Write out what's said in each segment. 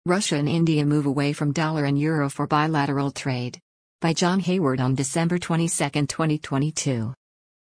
Russia and India move away from dollar and euro for bilateral trade. By John Hayward on December 22, 2022.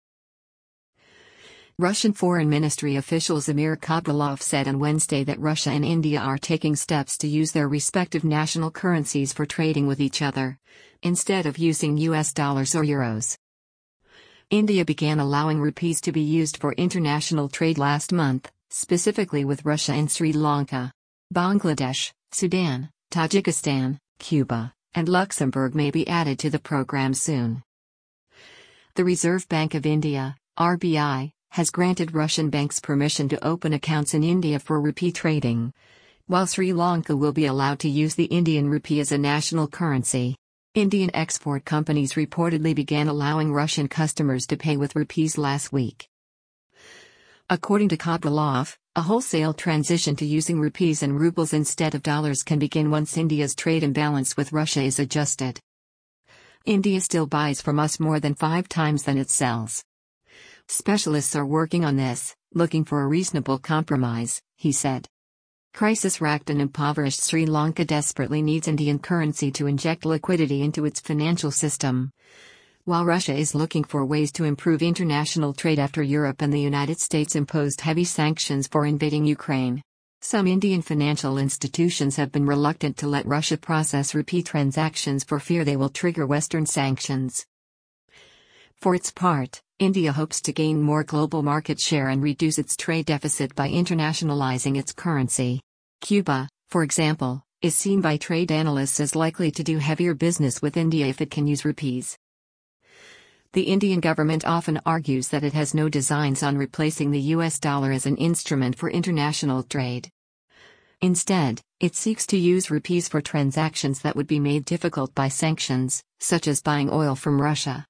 Russian Foreign Ministry official Zamir Kabrilov said on Wednesday that Russia and India are taking steps to use their respective national currencies for trading with each other, instead of using US dollars or euros. India began allowing rupees to be used for international trade last month, specifically with Russia and Sri Lanka. Bangladesh, Sudan, Tajikistan, Cuba, and Luxembourg may be added to the program soon. The Reserve Bank of India, RBI, has granted Russian banks permission to open accounts in India for rupee trading, while Sri Lanka will be allowed to use the Indian rupee as a national currency. Indian export companies reportedly began allowing Russian customers to pay with rupees last week. According to Kabrilov, a wholesale transition to using rupees and rubles instead of dollars can begin once India's trade imbalance with Russia is adjusted. India still buys from us more than 5 times than it sells. Specialists are working on this, looking for a reasonable compromise, he said. Crisis-racked and impoverished Sri Lanka desperately needs Indian currency to inject liquidity into its financial system, while Russia is looking for ways to improve international trade after Europe and the United States imposed heavy sanctions for invading Ukraine. Some Indian financial institutions have been reluctant to let Russia process rupee transactions for fear they will trigger Western sanctions. For its part, India hopes to gain more global market share and reduce its trade deficit by internationalizing its currency. Cuba, for example, is seen by trade analysts as likely to do heavier business with India if it can use rupees. The Indian government often argues that it has no designs on replacing the US dollar as an instrument for international trade. Instead, it seeks to use rupees for transactions that would be made difficult by sanctions, such as buying oil from Russia.